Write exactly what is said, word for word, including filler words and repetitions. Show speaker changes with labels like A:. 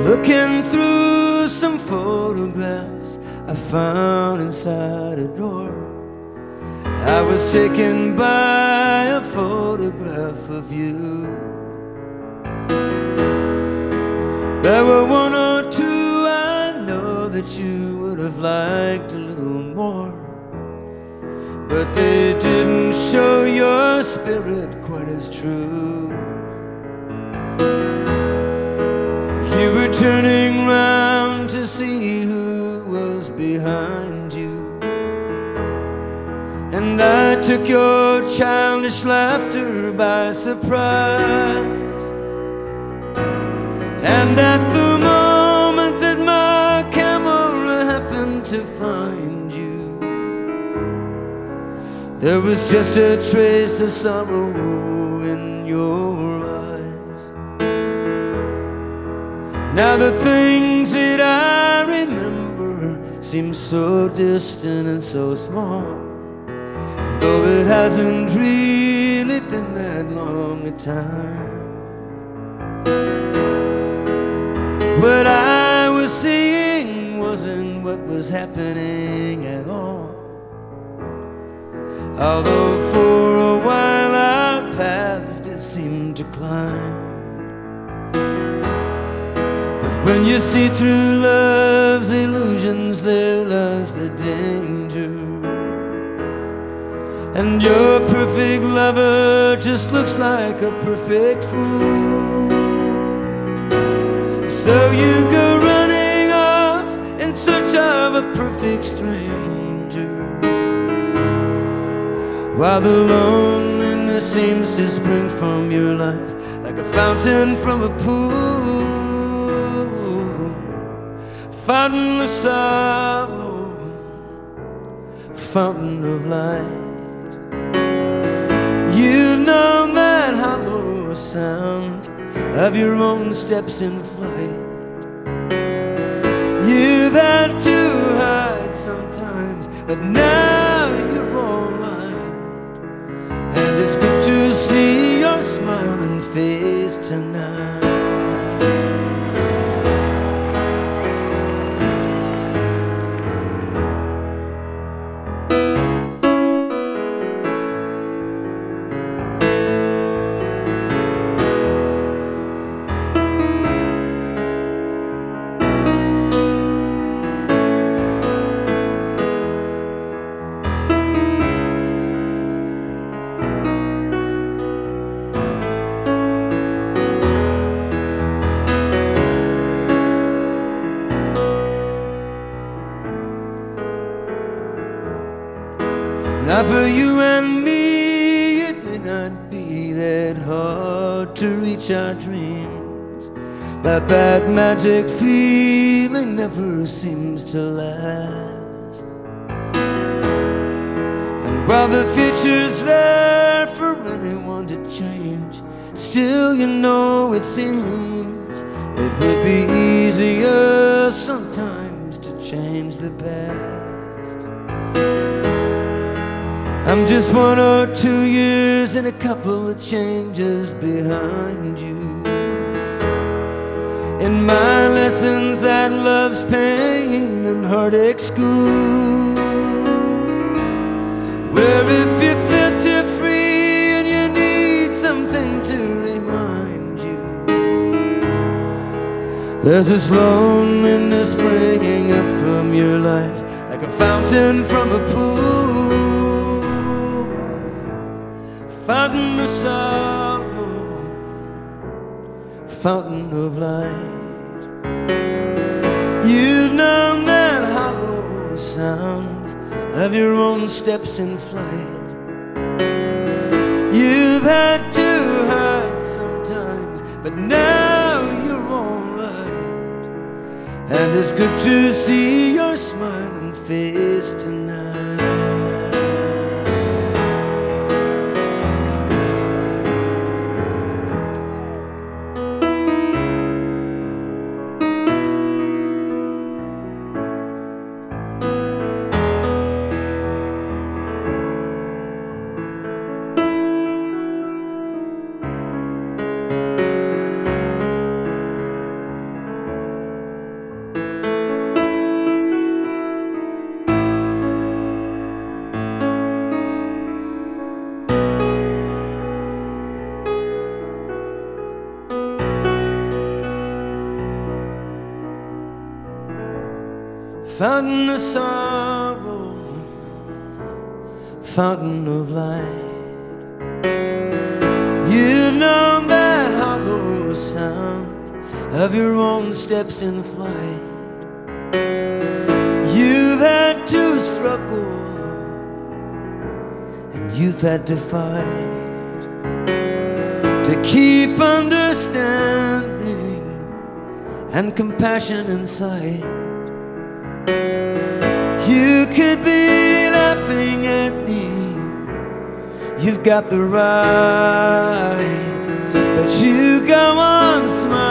A: Looking through some photographs I found inside a drawer, I was taken by a photograph of you. There were one or two I know that you would have liked a little more, but they didn't show your spirit quite as true. You were turning round to see who was behind you, and I took your childish laughter by surprise. And at the moment that my camera happened to find you, there was just a trace of sorrow in your eyes. Now the things that I remember seem so distant and so small, though it hasn't really been that long a time. What I was seeing wasn't what was happening at all, although for a while our paths did seem to climb. But when you see through love's illusions, there lies the danger, and your perfect lover just looks like a perfect fool. So you go running off in search of a perfect stranger, while the loneliness seems to spring from your life like a fountain from a pool. Fountain of sorrow, fountain of light. You've known that hollow sound of your own steps in flight. You've had to hide sometimes, but now you're all right, and it's good to see your smiling face tonight. Now for you and me, it may not be that hard to reach our dreams, but that magic feeling never seems to last. And while the future's there for anyone to change, still you know it seems it would be easier sometimes to change the past. I'm just one or two years and a couple of changes behind you. In my lessons at love's pain and heartache school, where if you feel too free and you need something to remind you, there's this loneliness springing up from your life like a fountain from a pool. Fountain of sorrow, fountain of light. You've known that hollow sound of your own steps in flight. You've had to hide sometimes, but now you're all right, and it's good to see your smiling face tonight. fountain of sorrow, fountain of light. You've known that hollow sound of your own steps in flight. You've had to struggle, and you've had to fight to keep understanding and compassion in sight. You could be laughing at me, you've got the right, but you go on smiling